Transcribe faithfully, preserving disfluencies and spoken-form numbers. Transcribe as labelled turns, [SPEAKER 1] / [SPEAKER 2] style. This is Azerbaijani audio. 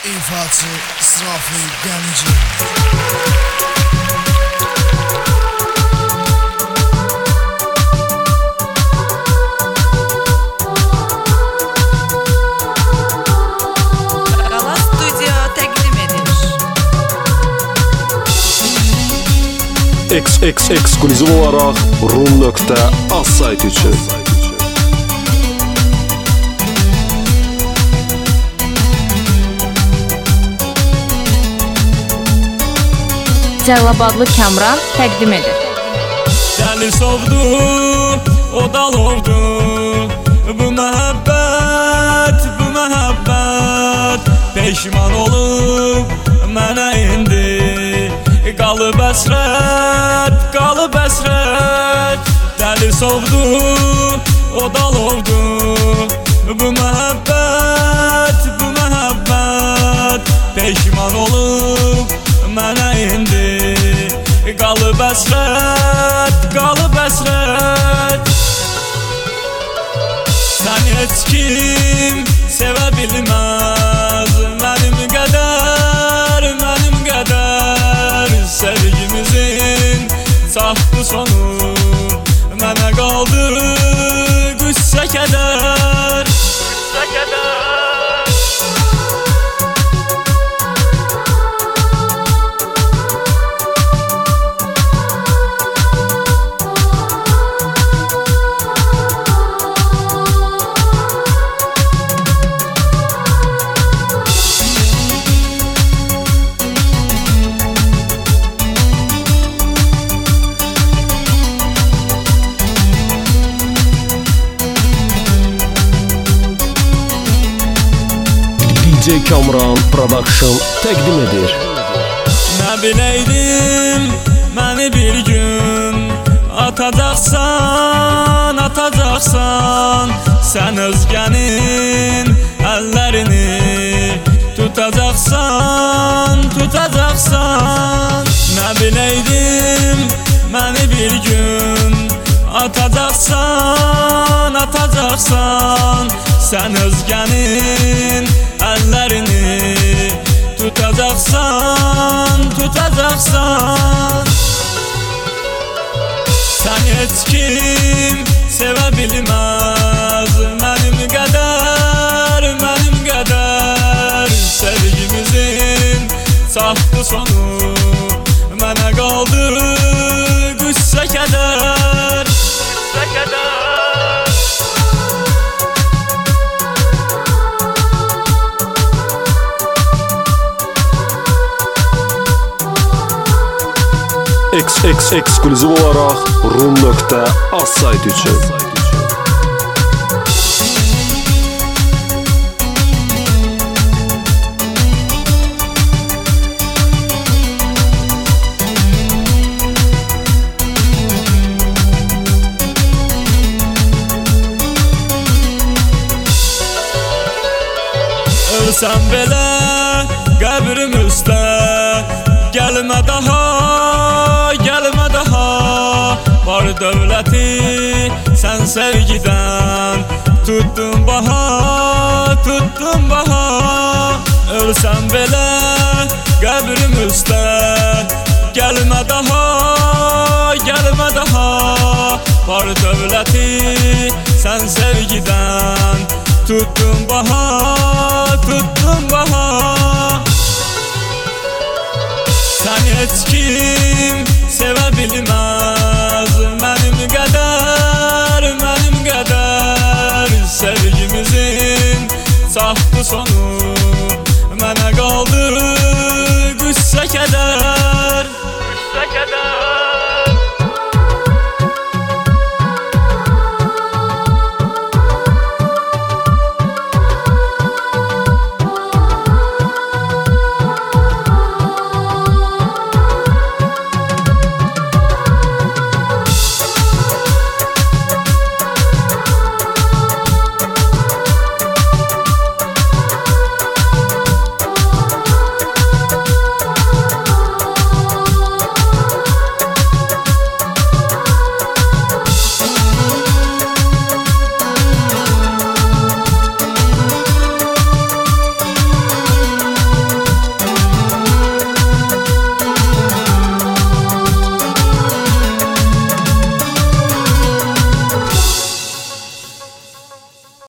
[SPEAKER 1] İfaçı İsrafil Gənici.
[SPEAKER 2] Qala Studio təqdim edir.
[SPEAKER 3] Eks eks ekskluziv olaraq rum nöqtə az sayt üçün.
[SPEAKER 4] Cəlilabadlı Kamran təqdim edir.
[SPEAKER 5] Dəli sovdu, o dal oldu. Bu məhəbbət, bu məhəbbət peşman olub mənə indi. Qalıb əsrət, qalıb əsrət. Dəli sovdu, o dal oldu. Bu məhəbbət, bu məhəbbət peşman olub mənə indi. Qalıb əsrət, qalıb əsrət. Sən heç kim sevə bilməz mənim qədər, mənim qədər. Sevgimizin çatdı sonu, mənə qaldı qüssə kədər, qüssə kədər.
[SPEAKER 3] D J Kamran Production təqdim edir.
[SPEAKER 5] Nə biləydim məni bir gün atacaqsan, atacaqsan. Sən özgənin əllərini tutacaqsan, tutacaqsan. Nə biləydim məni bir gün atacaqsan, atacaqsan. Sən özgənin əllərini tutacaqsan, tutacaqsan. Sən heç kim sevə bilməz mənim qədər, mənim qədər. Sevgimizin çatdı sonu, mənə qaldı qüssə kədər, qüssə kədər.
[SPEAKER 3] Eks eks ekskluziv olaraq rum nöqtə az sayt üçün.
[SPEAKER 5] Ölsəm belə qəbrim üstə, gəlmə daha, gəlmə daha. Var dövləti sən sevgidən tuttun baha, tuttun baha. Ölsəm belə qəbrim üstə, gəlmə daha, gəlmə daha. Var dövləti sən sevgidən tuttun baha, tuttun baha. Sən heç kim sevə bilməz mənim qədər, mənim qədər. Sevgimizin çatdı sonu,